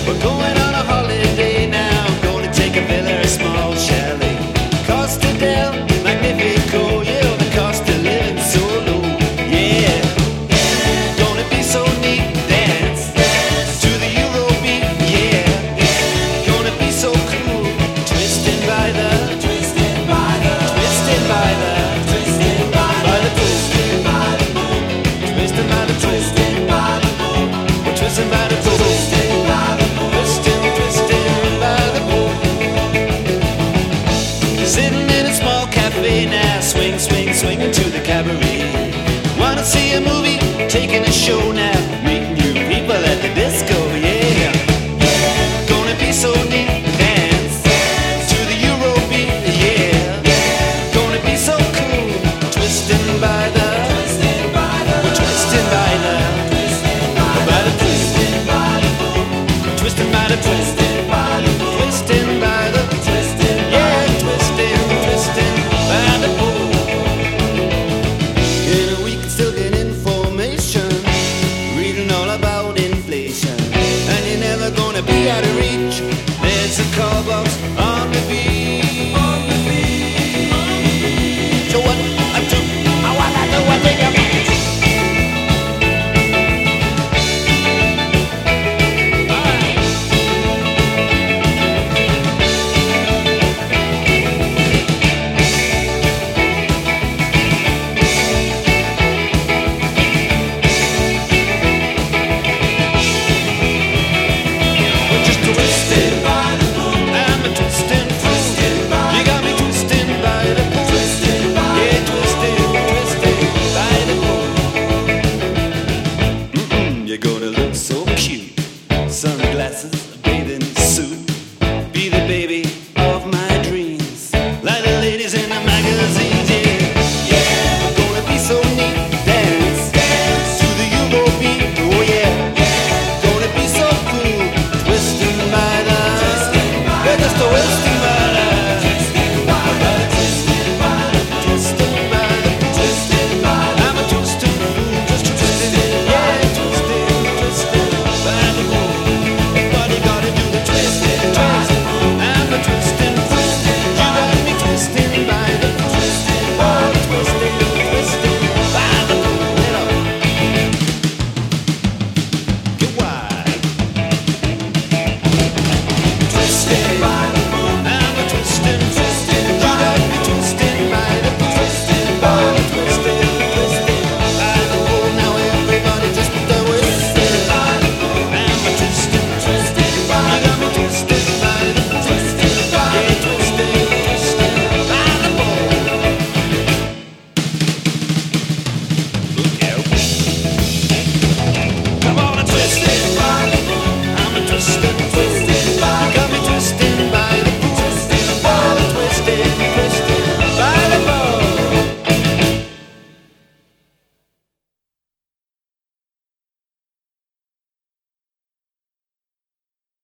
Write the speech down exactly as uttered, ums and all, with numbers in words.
We're going on a holiday now, gonna take a villa, a small chalet. Costa del Magnifico, yeah, the cost of living so low, yeah. Gonna be so neat, dance to the Eurobeat, yeah. Gonna be so cool, twisting by the, twisting by the, twisting by the, twisting by the, twisting by the moon, twisting by the, twisting by the moon, we're twisting by the, twisting by the moon, twisting, twisting by the moon. Sitting in a small cafe now, swing, swing, swinging to the cabaret. Wanna see a movie, taking a show now.